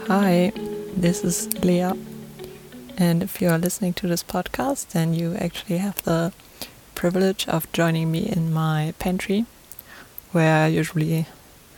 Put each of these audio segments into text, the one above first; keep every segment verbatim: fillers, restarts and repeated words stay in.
Hi, this is Leah, and if you are listening to this podcast, then you actually have the privilege of joining me in my pantry, where usually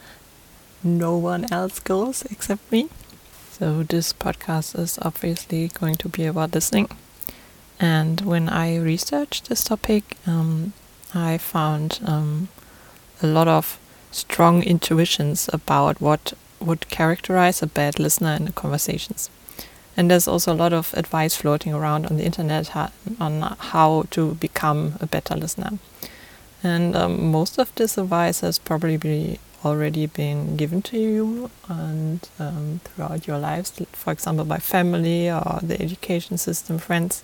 no one else goes except me. So this podcast is obviously going to be about listening, and when I researched this topic, um, I found um, a lot of strong intuitions about what would characterize a bad listener in the conversations. And there's also a lot of advice floating around on the internet ha- on how to become a better listener. And um, most of this advice has probably be already been given to you and um, throughout your lives, for example, by family or the education system, friends.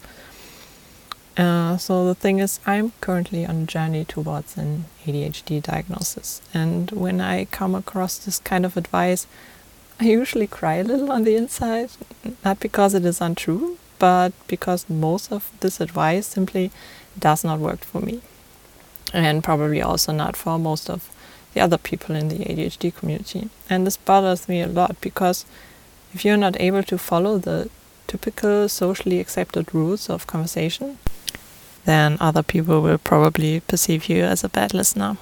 Uh, so the thing is, I'm currently on a journey towards an A D H D diagnosis. And when I come across this kind of advice, I usually cry a little on the inside, not because it is untrue, but because most of this advice simply does not work for me. And probably also not for most of the other people in the A D H D community. And this bothers me a lot because if you're not able to follow the typical socially accepted rules of conversation, then other people will probably perceive you as a bad listener.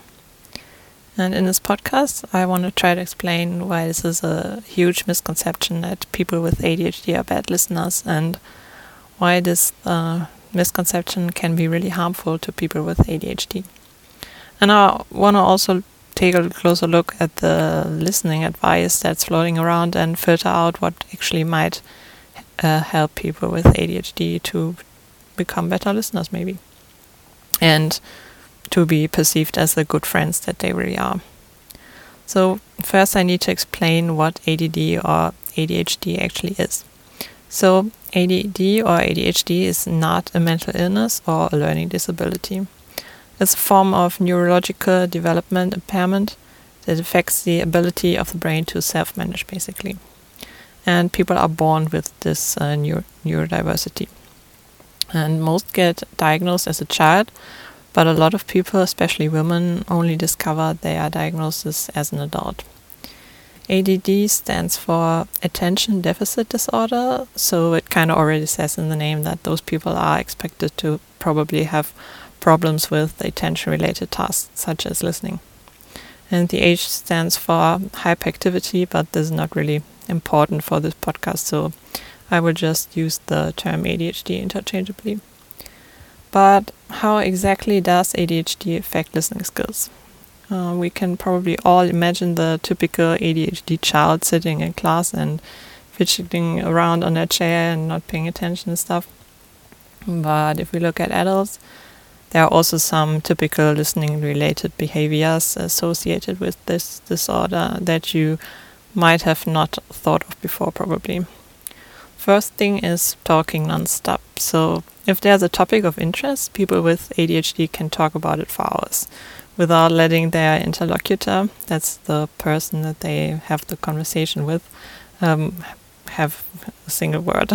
And in this podcast, I want to try to explain why this is a huge misconception that people with A D H D are bad listeners, and why this uh, misconception can be really harmful to people with A D H D. And I want to also take a closer look at the listening advice that's floating around and filter out what actually might uh, help people with A D H D to become better listeners, maybe, and to be perceived as the good friends that they really are. So first I need to explain what A D D or A D H D actually is. So A D D or A D H D is not a mental illness or a learning disability. It's a form of neurological development impairment that affects the ability of the brain to self-manage, basically. And people are born with this uh, neuro- neurodiversity. And most get diagnosed as a child, but a lot of people, especially women, only discover their diagnosis as an adult. A D D stands for Attention Deficit Disorder, so it kind of already says in the name that those people are expected to probably have problems with attention-related tasks, such as listening. And the H stands for hyperactivity, but this is not really important for this podcast, so I will just use the term A D H D interchangeably. But how exactly does A D H D affect listening skills? Uh, we can probably all imagine the typical A D H D child sitting in class and fidgeting around on their chair and not paying attention and stuff. But if we look at adults, there are also some typical listening-related behaviors associated with this disorder that you might have not thought of before, probably. First thing is talking non-stop. So if there's a topic of interest, people with A D H D can talk about it for hours without letting their interlocutor, that's the person that they have the conversation with, um, have a single word.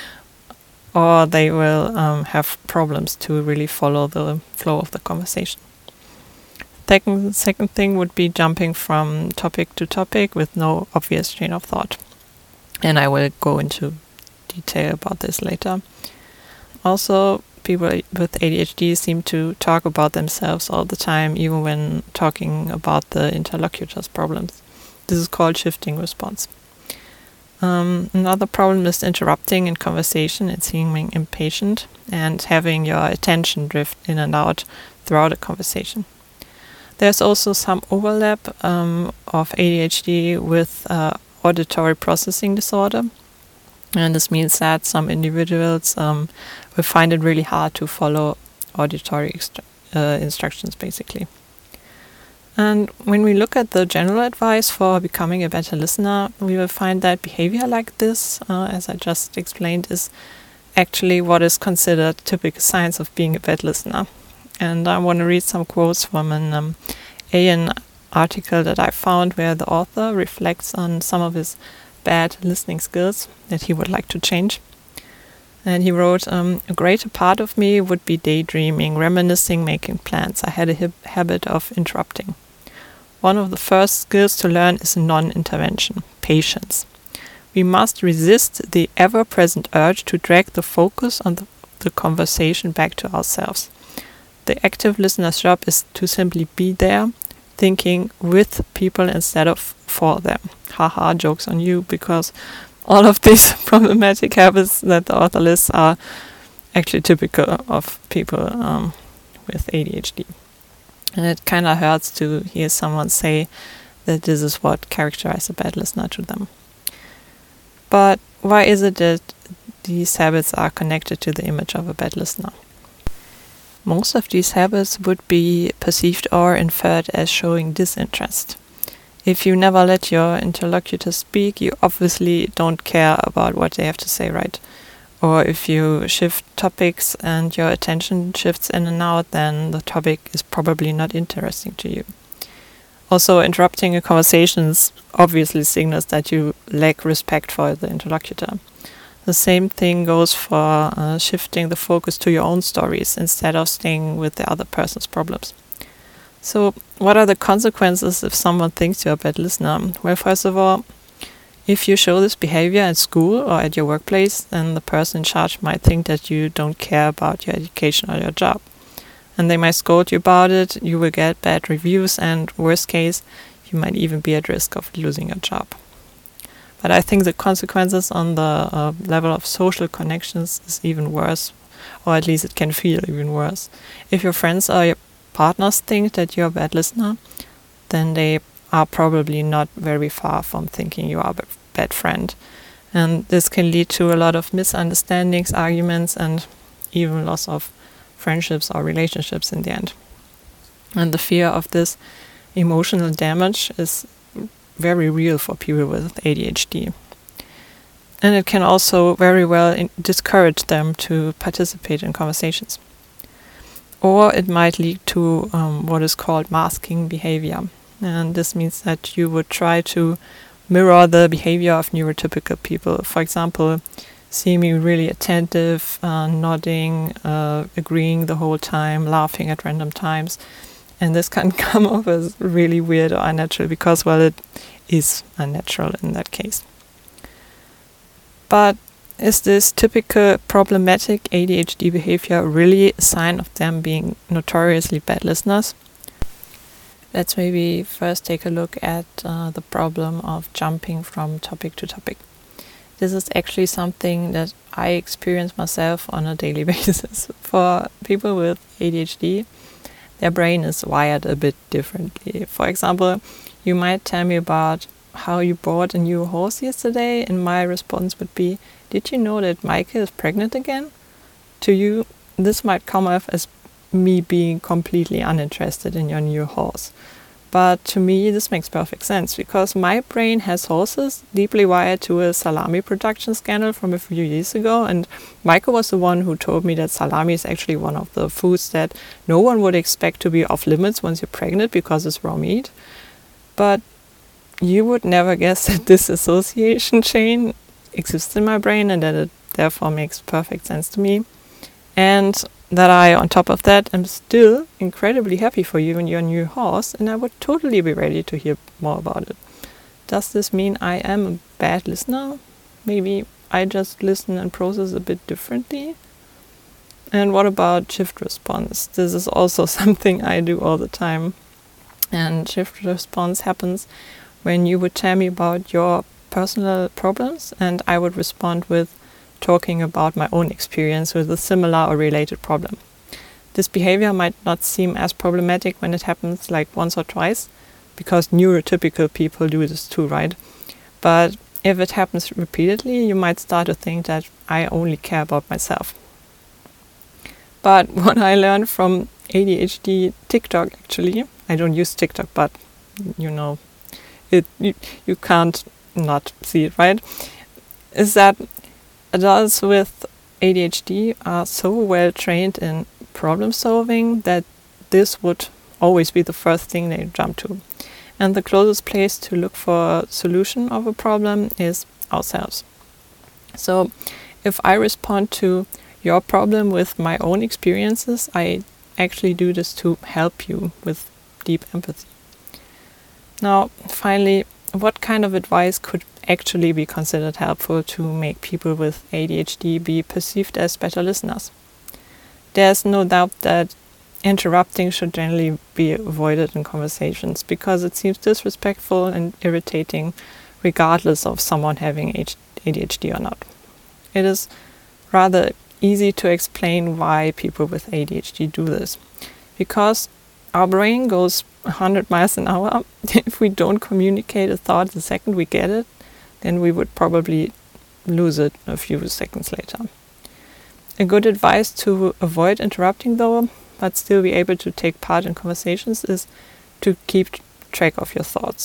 Or they will um, have problems to really follow the flow of the conversation. Second, second thing would be jumping from topic to topic with no obvious chain of thought. And I will go into detail about this later. Also, people with A D H D seem to talk about themselves all the time, even when talking about the interlocutor's problems. This is called shifting response. Um, another problem is interrupting in conversation and seeming impatient and having your attention drift in and out throughout a conversation. There's also some overlap um, of A D H D with uh, auditory processing disorder. And this means that some individuals um, will find it really hard to follow auditory extra- uh, instructions, basically. And when we look at the general advice for becoming a better listener, we will find that behavior like this, uh, as I just explained, is actually what is considered typical signs of being a bad listener. And I want to read some quotes from an um, A N article that I found where the author reflects on some of his bad listening skills that he would like to change. And he wrote, um, a greater part of me would be daydreaming, reminiscing, making plans. I had a hip habit of interrupting. One of the first skills to learn is non-intervention, patience. we must resist the ever-present urge to drag the focus on the, the conversation back to ourselves. The active listener's job is to simply be there, thinking with people instead of for them. Haha, jokes on you, because all of these problematic habits that the author lists are actually typical of people um, with A D H D. And it kind of hurts to hear someone say that this is what characterizes a bad listener to them. But why is it that these habits are connected to the image of a bad listener? Most of these habits would be perceived or inferred as showing disinterest. If you never let your interlocutor speak, you obviously don't care about what they have to say, right? Or if you shift topics and your attention shifts in and out, then the topic is probably not interesting to you. Also, interrupting a conversation obviously signals that you lack respect for the interlocutor. The same thing goes for uh, shifting the focus to your own stories instead of staying with the other person's problems. So, what are the consequences if someone thinks you're a bad listener? Well, first of all, if you show this behavior at school or at your workplace, then the person in charge might think that you don't care about your education or your job. And they might scold you about it, you will get bad reviews, and worst case, you might even be at risk of losing your job. But I think the consequences on the uh, level of social connections is even worse, or at least it can feel even worse. If your friends or your partners think that you're a bad listener, then they are probably not very far from thinking you are a bad friend. And this can lead to a lot of misunderstandings, arguments, and even loss of friendships or relationships in the end. And the fear of this emotional damage is very real for people with A D H D. And it can also very well in- discourage them to participate in conversations. Or it might lead to um, what is called masking behavior. And this means that you would try to mirror the behavior of neurotypical people. For example, seeming really attentive, uh, nodding, uh, agreeing the whole time, laughing at random times. And this can come off as really weird or unnatural because, well, it is unnatural in that case. But is this typical problematic A D H D behavior really a sign of them being notoriously bad listeners? Let's maybe first take a look at uh, the problem of jumping from topic to topic. This is actually something that I experience myself on a daily basis. For people with A D H D, their brain is wired a bit differently. For example, you might tell me about how you bought a new horse yesterday, and my response would be, did you know that Maike is pregnant again? To you, this might come off as me being completely uninterested in your new horse. But to me, this makes perfect sense because my brain has horses deeply wired to a salami production scandal from a few years ago. And Maike was the one who told me that salami is actually one of the foods that no one would expect to be off limits once you're pregnant because it's raw meat. But you would never guess that this association chain exists in my brain and that it therefore makes perfect sense to me. And that I, on top of that, am still incredibly happy for you and your new horse, and I would totally be ready to hear more about it. Does this mean I am a bad listener? Maybe I just listen and process a bit differently? And what about shift response? This is also something I do all the time. And shift response happens when you would tell me about your personal problems, and I would respond with talking about my own experience with a similar or related problem. This behavior might not seem as problematic when it happens like once or twice, because neurotypical people do this too, right? But if it happens repeatedly, you might start to think that I only care about myself. But what I learned from A D H D TikTok, actually, I don't use TikTok, but you know, it you, you can't not see it, right? Is that adults with A D H D are so well trained in problem solving that this would always be the first thing they jump to. And the closest place to look for a solution of a problem is ourselves. So if I respond to your problem with my own experiences, I actually do this to help you with deep empathy. Now, finally, what kind of advice could actually be considered helpful to make people with A D H D be perceived as better listeners? There's no doubt that interrupting should generally be avoided in conversations because it seems disrespectful and irritating regardless of someone having A D H D or not. It is rather easy to explain why people with A D H D do this. Because our brain goes one hundred miles an hour. If we don't communicate a thought the second we get it, then we would probably lose it a few seconds later. A good advice to avoid interrupting though, but still be able to take part in conversations, is to keep track of your thoughts.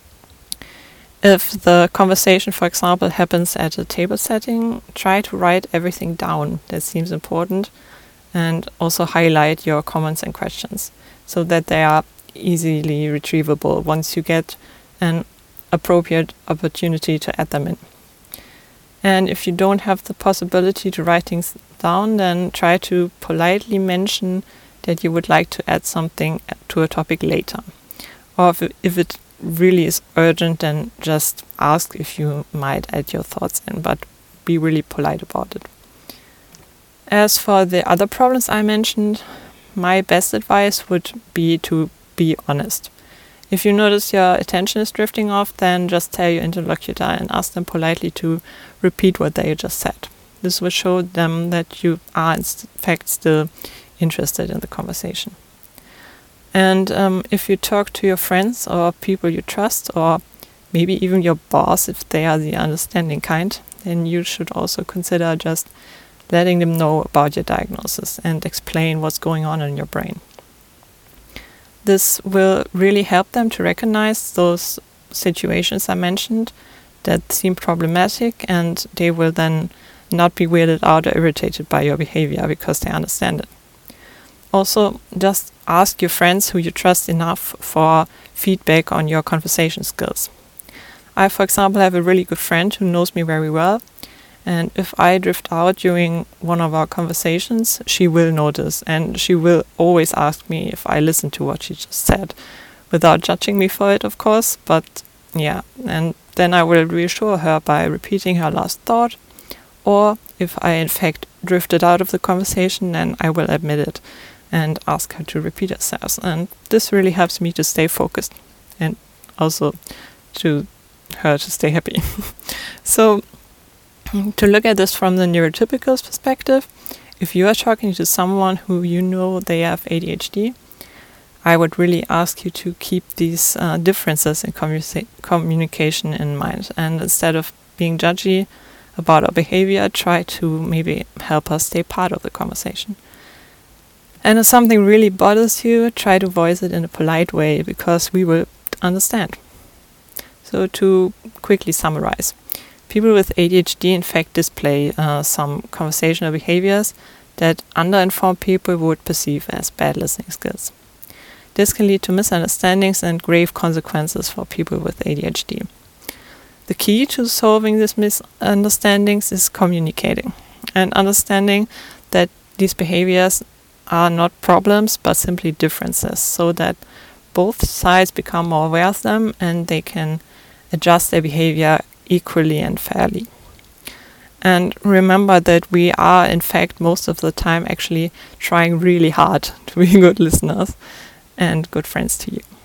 If the conversation, for example, happens at a table setting, try to write everything down that seems important and also highlight your comments and questions so that they are easily retrievable once you get an appropriate opportunity to add them in. And if you don't have the possibility to write things down, then try to politely mention that you would like to add something to a topic later. Or if it, if it really is urgent, then just ask if you might add your thoughts in, but be really polite about it. As for the other problems I mentioned, my best advice would be to be honest. If you notice your attention is drifting off, then just tell your interlocutor and ask them politely to repeat what they just said. This will show them that you are in fact still interested in the conversation. And um, if you talk to your friends or people you trust, or maybe even your boss if they are the understanding kind, then you should also consider just letting them know about your diagnosis and explain what's going on in your brain. This will really help them to recognize those situations I mentioned that seem problematic, and they will then not be weirded out or irritated by your behavior because they understand it. Also, just ask your friends who you trust enough for feedback on your conversation skills. I, for example, have a really good friend who knows me very well, and if I drift out during one of our conversations, she will notice, and she will always ask me if I listen to what she just said, without judging me for it, of course, but yeah, and then I will reassure her by repeating her last thought, or if I in fact drifted out of the conversation, then I will admit it and ask her to repeat herself. And this really helps me to stay focused and also to her to stay happy. So, to look at this from the neurotypical perspective, if you are talking to someone who you know they have A D H D, I would really ask you to keep these uh, differences in commu- communication in mind. And instead of being judgy about our behavior, try to maybe help us stay part of the conversation. And if something really bothers you, try to voice it in a polite way, because we will understand. So to quickly summarize, people with A D H D in fact display uh, some conversational behaviors that underinformed people would perceive as bad listening skills. This can lead to misunderstandings and grave consequences for people with A D H D. The key to solving these misunderstandings is communicating and understanding that these behaviors are not problems but simply differences, so that both sides become more aware of them and they can adjust their behavior equally and fairly. And remember that we are in fact most of the time actually trying really hard to be good listeners and good friends to you.